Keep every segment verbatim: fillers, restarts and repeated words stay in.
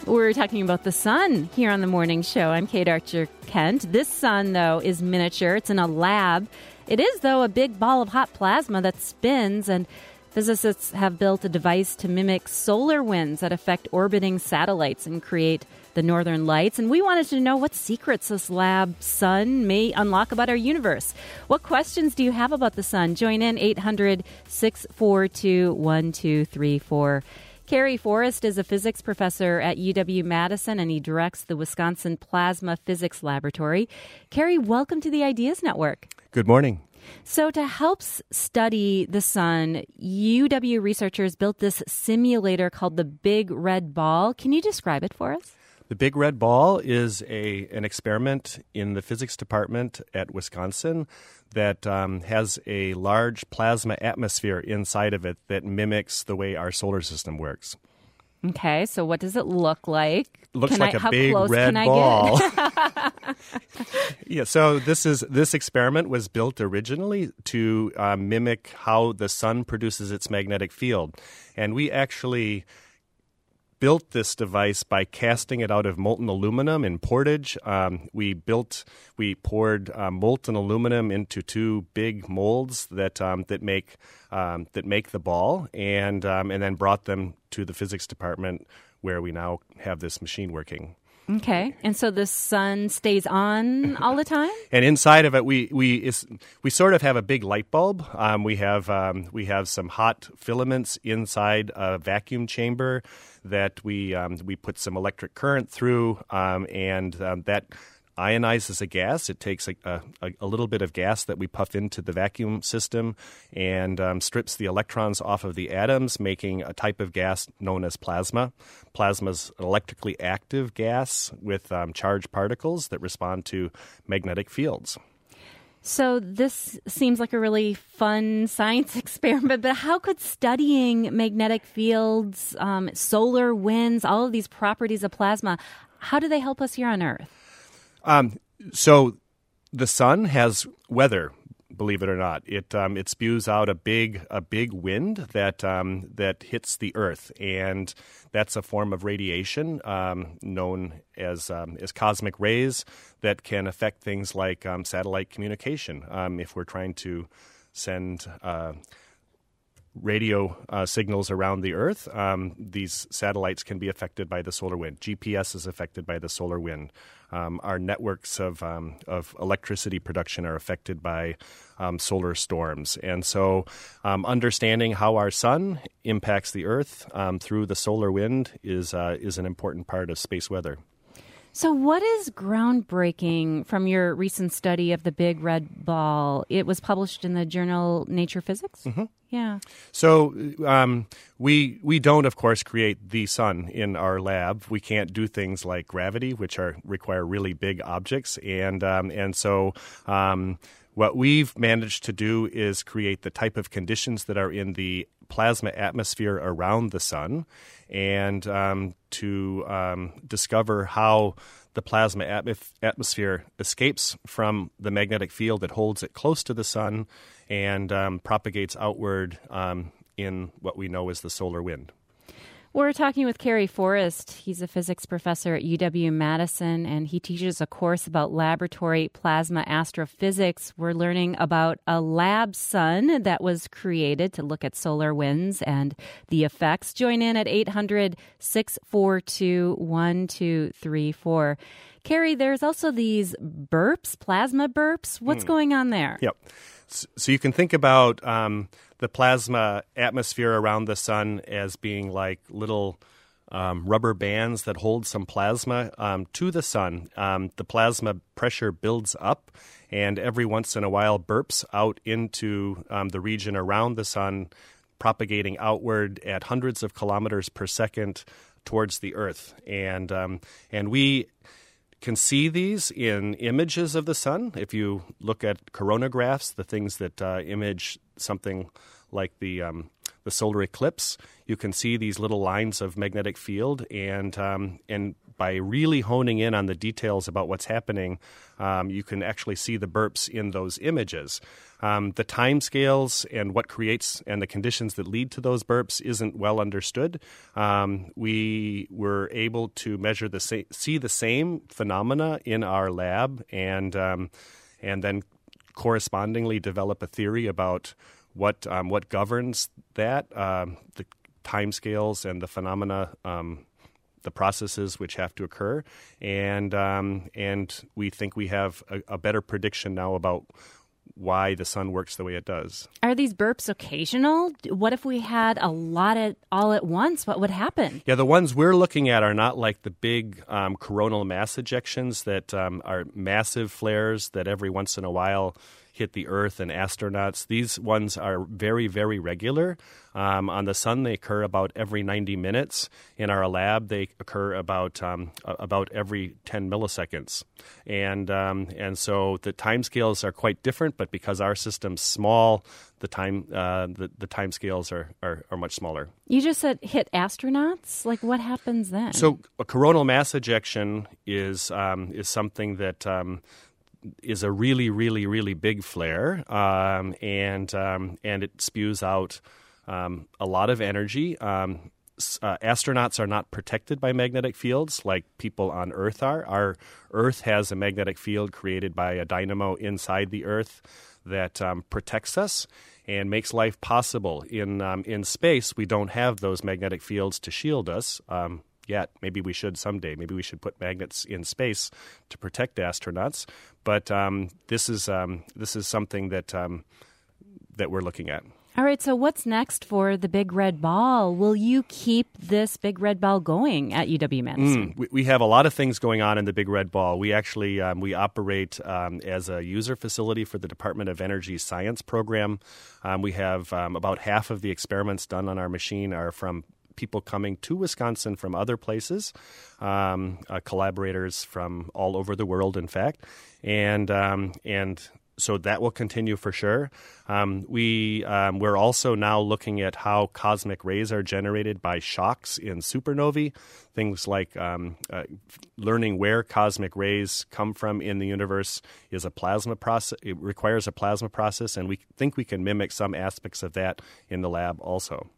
We're talking about the sun here on the morning show. I'm Kate Archer-Kent. This sun, though, is miniature. It's in a lab. It is, though, a big ball of hot plasma that spins, and physicists have built a device to mimic solar winds that affect orbiting satellites and create the northern lights. And we wanted to know what secrets this lab sun may unlock about our universe. What questions do you have about the sun? Join in eight hundred, six four two, one two three four. Kerry Forrest is a physics professor at U W-Madison, and he directs the Wisconsin Plasma Physics Laboratory. Kerry, welcome to the Ideas Network. Good morning. So to help s- study the sun, U W researchers built this simulator called the Big Red Ball. Can you describe it for us? The Big Red Ball is a an experiment in the physics department at Wisconsin that um, has a large plasma atmosphere inside of it that mimics the way our solar system works. Okay, so what does it look like? Looks can like I, a how big close red can I ball. Get? Yeah, so this is this experiment was built originally to uh, mimic how the sun produces its magnetic field, and we actually built this device by casting it out of molten aluminum in Portage. Um, we built, we poured uh, molten aluminum into two big molds that um, that make um, that make the ball, and um, and then brought them to the physics department where we now have this machine working. Okay, and so the sun stays on all the time? And inside of it, we we is, we sort of have a big light bulb. Um, we have um, we have some hot filaments inside a vacuum chamber that we um, we put some electric current through, um, and um, that ionizes a gas. It takes a, a, a little bit of gas that we puff into the vacuum system and um, strips the electrons off of the atoms, making a type of gas known as plasma. Plasma is an electrically active gas with um, charged particles that respond to magnetic fields. So this seems like a really fun science experiment, but how could studying magnetic fields, um, solar winds, all of these properties of plasma, how do they help us here on Earth? Um, so the sun has weather, believe it or not. It um, it spews out a big a big wind that um, that hits the Earth, and that's a form of radiation um, known as um, as cosmic rays that can affect things like um, satellite communication. Um, if we're trying to send uh, radio uh, signals around the Earth, um, these satellites can be affected by the solar wind. G P S is affected by the solar wind. Um, our networks of um, of electricity production are affected by um, solar storms. And so um, understanding how our sun impacts the Earth um, through the solar wind is uh, is an important part of space weather. So what is groundbreaking from your recent study of the Big Red Ball? It was published in the journal Nature Physics? Mm-hmm. Yeah. So um, we we don't, of course, create the sun in our lab. We can't do things like gravity, which are require really big objects, and um, and so um, what we've managed to do is create the type of conditions that are in the plasma atmosphere around the sun, and um, to um, discover how the plasma atmos- atmosphere escapes from the magnetic field that holds it close to the sun and um, propagates outward um, in what we know as the solar wind. We're talking with Kerry Forrest. He's a physics professor at U W-Madison, and he teaches a course about laboratory plasma astrophysics. We're learning about a lab sun that was created to look at solar winds and the effects. Join in at eight hundred, six four two, one two three four. Kerry, there's also these burps, plasma burps. What's mm. going on there? Yep. So you can think about um, the plasma atmosphere around the sun as being like little um, rubber bands that hold some plasma um, to the sun. Um, the plasma pressure builds up, and every once in a while burps out into um, the region around the sun, propagating outward at hundreds of kilometers per second towards the Earth. And um, and we can see these in images of the sun. If you look at coronagraphs, the things that uh, image something like the um, the solar eclipse, you can see these little lines of magnetic field, and um, and by really honing in on the details about what's happening, um, you can actually see the burps in those images. Um, the time scales and what creates and the conditions that lead to those burps isn't well understood. Um, we were able to measure the sa- see the same phenomena in our lab, and um, and then correspondingly develop a theory about what um, what governs that, um, the time scales and the phenomena, um, the processes which have to occur, and um, and we think we have a, a better prediction now about why the sun works the way it does. Are these burps occasional? What if we had a lot at, all at once? What would happen? Yeah, the ones we're looking at are not like the big um, coronal mass ejections that um, are massive flares that every once in a while hit the Earth and astronauts. These ones are very, very regular. Um, on the sun, they occur about every ninety minutes. In our lab, they occur about um, about every ten milliseconds. And um, and so the timescales are quite different, but because our system's small, the time uh, the, the timescales are, are, are much smaller. You just said hit astronauts? Like, what happens then? So a coronal mass ejection is um, is something that um, is a really, really, really big flare, um, and um, and it spews out um, a lot of energy. Um, uh, astronauts are not protected by magnetic fields like people on Earth are. Our Earth has a magnetic field created by a dynamo inside the Earth that um, protects us and makes life possible. In um, in space, we don't have those magnetic fields to shield us. Um, Yet. Maybe we should someday. Maybe we should put magnets in space to protect astronauts. But um, this is um, this is something that um, that we're looking at. All right. So what's next for the Big Red Ball? Will you keep this Big Red Ball going at U W-Madison? Mm, we, we have a lot of things going on in the Big Red Ball. We actually um, we operate um, as a user facility for the Department of Energy science program. Um, we have um, about half of the experiments done on our machine are from people coming to Wisconsin from other places, um, uh, collaborators from all over the world, in fact, and um, and so that will continue for sure. Um, we um, we're also now looking at how cosmic rays are generated by shocks in supernovae. Things like um, uh, learning where cosmic rays come from in the universe is a plasma process. It requires a plasma process, and we think we can mimic some aspects of that in the lab also.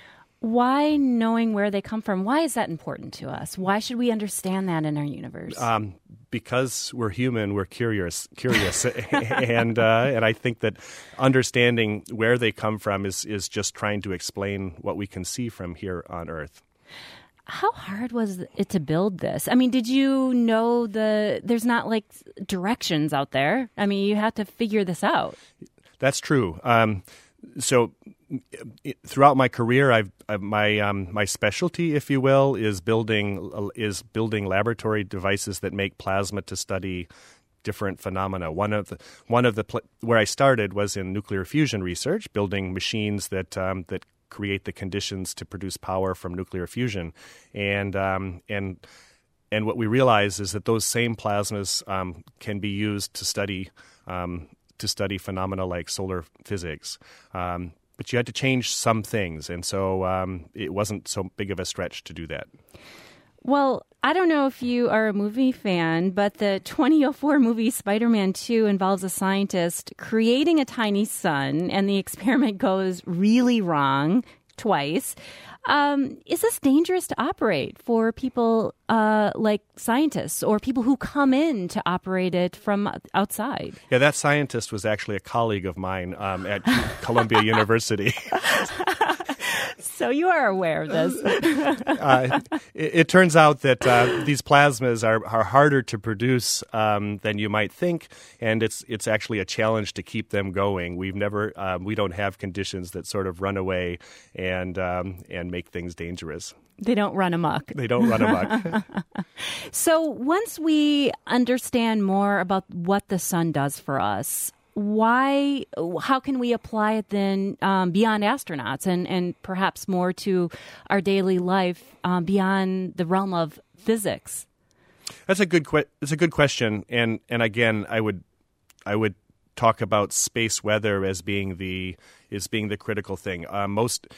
Why knowing where they come from? Why is that important to us? Why should we understand that in our universe? Um, because we're human, we're curious, curious, and uh, and I think that understanding where they come from is is just trying to explain what we can see from here on Earth. How hard was it to build this? I mean, did you know the? There's not like directions out there. I mean, you have to figure this out. That's true. Um, so. Throughout my career, I've, I've my um, my specialty, if you will, is building is building laboratory devices that make plasma to study different phenomena. One of the one of the pl- where I started was in nuclear fusion research, building machines that um, that create the conditions to produce power from nuclear fusion, and um, and and what we realize is that those same plasmas um, can be used to study um, to study phenomena like solar physics. Um, But you had to change some things, and so um, it wasn't so big of a stretch to do that. Well, I don't know if you are a movie fan, but the twenty oh four movie Spider-Man two involves a scientist creating a tiny sun, and the experiment goes really wrong twice. Um, is this dangerous to operate for people uh, like scientists or people who come in to operate it from outside? Yeah, that scientist was actually a colleague of mine um, at Columbia University. So you are aware of this. uh, it, it turns out that uh, these plasmas are, are harder to produce um, than you might think, and it's it's actually a challenge to keep them going. We've never um, we don't have conditions that sort of run away and um, and make things dangerous. They don't run amok. They don't run amok. So once we understand more about what the sun does for us, why, how can we apply it then um, beyond astronauts and, and perhaps more to our daily life um, beyond the realm of physics? That's a good que- That's a good question, and and again, I would I would talk about space weather as being the is being the critical thing. Uh, most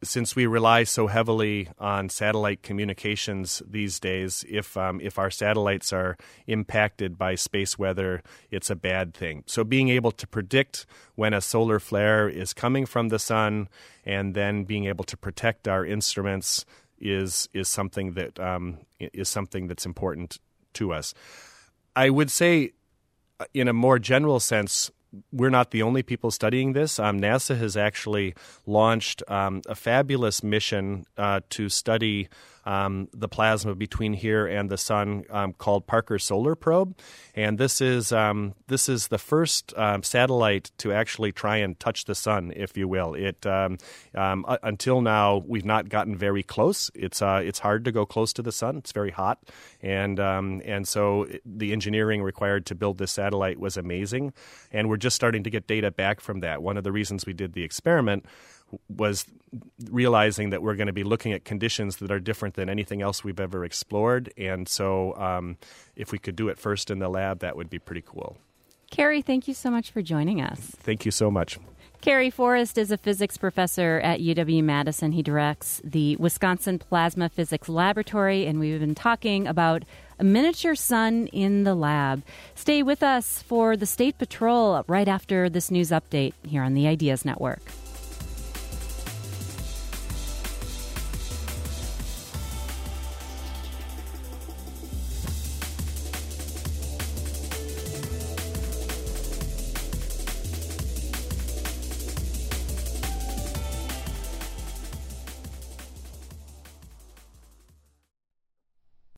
since we rely so heavily on satellite communications these days, if um, if our satellites are impacted by space weather, it's a bad thing. So being able to predict when a solar flare is coming from the sun and then being able to protect our instruments is is something that um, is something that's important to us. I would say, in a more general sense, we're not the only people studying this. Um, NASA has actually launched um, a fabulous mission uh, to study um, the plasma between here and the sun um, called Parker Solar Probe. And this is um, this is the first um, satellite to actually try and touch the sun, if you will. It um, um, uh, until now we've not gotten very close. It's uh, it's hard to go close to the sun. It's very hot, and um, and so the engineering required to build this satellite was amazing. And we're just starting to get data back from that. One of the reasons we did the experiment was realizing that we're going to be looking at conditions that are different than anything else we've ever explored. And so um, if we could do it first in the lab, that would be pretty cool. Kerry, thank you so much for joining us. Thank you so much. Kerry Forrest is a physics professor at U W-Madison. He directs the Wisconsin Plasma Physics Laboratory, and we've been talking about a miniature sun in the lab. Stay with us for the State Patrol right after this news update here on the Ideas Network.